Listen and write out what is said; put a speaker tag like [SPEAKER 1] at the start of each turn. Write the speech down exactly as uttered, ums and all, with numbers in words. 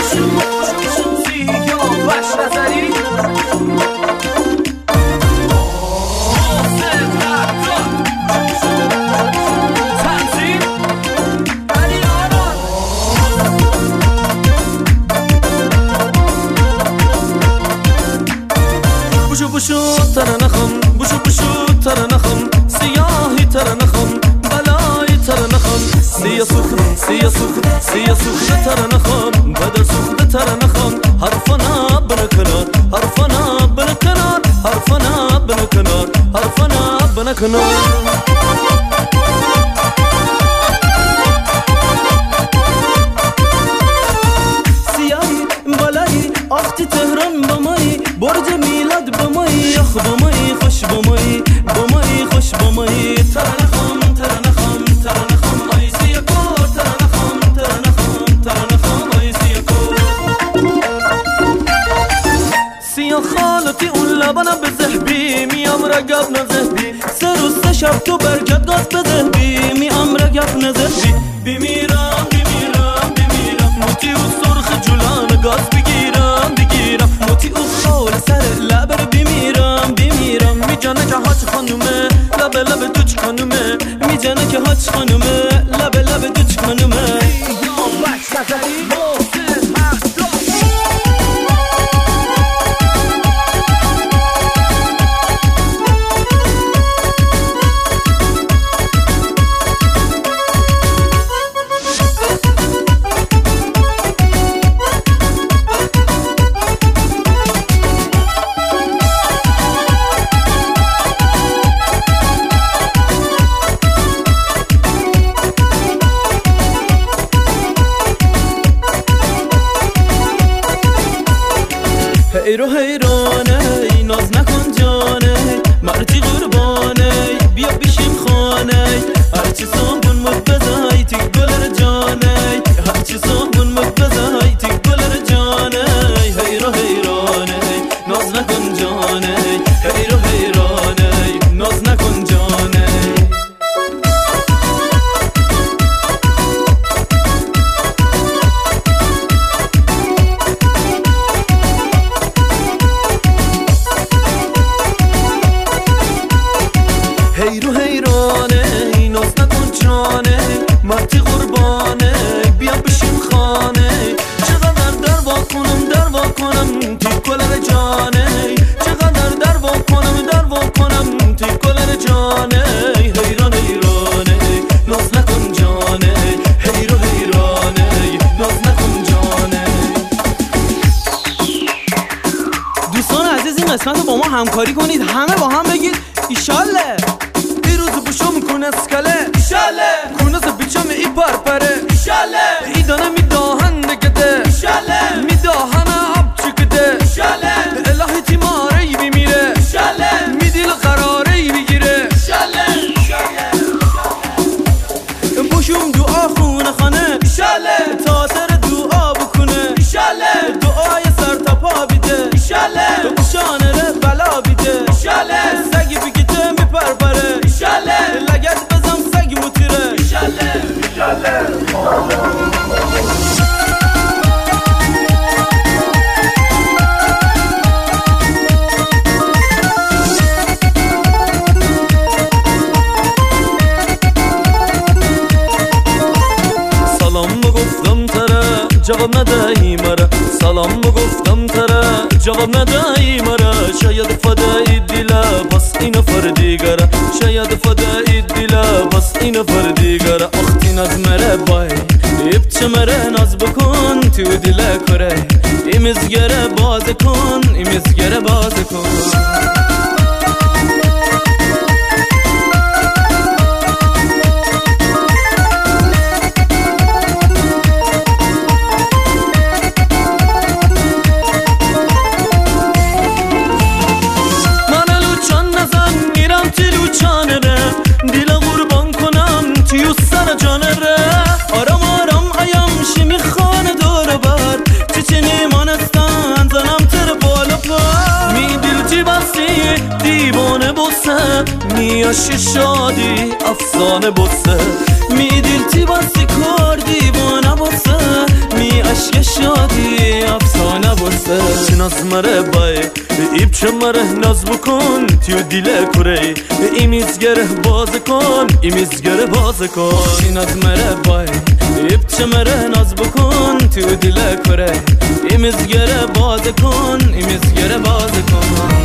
[SPEAKER 1] بوشو ترنخم بوشو بوشو ترنخم سیاهی ترنخم بلای ترنخم سیاه سخن سیاه سخن سیاه سخن ترنخم بدر سخن ترنخم حرفنا بنکنار حرفنا بنکنار حرفنا بنکنار حرفنا بنکنار آختی تهران بامایی برج میلاد بامایی آخ بامایی خوش بامایی بامایی خوش بامایی ترنخم ترنخم ترنخم آی سیاکور ترنخم ترنخم ترنخم آی سیاکور سیا خالتی اون لبنم به ذهبی میام رگب نزهبی سه روز سه شب تو برگت گاز به ذهبی میام رگب نزهبی بیمیرم بیمیرم بیمیرم موتی و سرخ جولان گاز بگیرم بگیرم موتی او خال سر لبر بیمیرم بیمیرم میجانه که حاج خانومه لب لب دوچ خانومه میجانه که حاج خانومه لب لب دوچ خانومه ایرو حیرانه ناز نکن جانه مردی قربانه بیا بشیم خانه هرچی سامون مد بزای تی گلر جانه هرچی سامون مد بزای تی گلر جانه ایرو حیرانه ناز نکن جانه ایرو حیرانه ناز نکن جانه هیرو حیرانه ناز نکن جانه مردی قربانه بیا بشیم خانه چقدر در وا کنم در وا کنم تی گلر جانه چقدر در وا کنم در وا کنم تی گلر جانه حیران حیرانه ناز نکن جانه هیرو حیرانه ناز نکن جانه دوستان عزیز این قسمت رو با ما همکاری کنید همه با هم بگید ایشالله بوشم کنس کله ایشاله کنس بیچم ای پرپره ایشاله ایدانه میداهن نگده ایشاله میداهن آب چکده ایشاله الهی تیماره ای بیمیره ایشاله میدیل قراره ای بگیره ایشاله بوشم دعا خونه خانه ایشاله تاثر دعا بکنه ایشاله دعای سر تا پا بیده ایشاله تو بوشانه ره بلا بیده ایشاله سگی بگیده میپرپره ایشاله لگت بزم سگی متیره ایشاله ایشاله سلام گفتم تره جواب ندهی مرا سلام گفتم تره جواب ندهی مرا شاید فدای دیلا پس این نفر دیگره شاید فدای دیلا پس این نفر دیگره اختی ناز مره بای ایبچه مره ناز بکن تو دیله کره ایمزگره باز کن ایمزگره باز کن دیل قربان کنم تیو سر جانه ره آرام آرام ایام شمی خانه دور بر چه چه نیمانستن زنم تر بالا پر می دل چی بسی دیوانه بسه می اشک شادی افسانه بسه می دل چی بسی کار دیوانه بسه می اشک شادی سر ناز مره بای ایب چمره ناز بکن تیو دیله کره ایمیزگره باز کن ایمیزگره باز کن ناز مره بای ایب چمره ناز بکن تیو دیله کره ایمیزگره باز کن ایمیزگره باز کن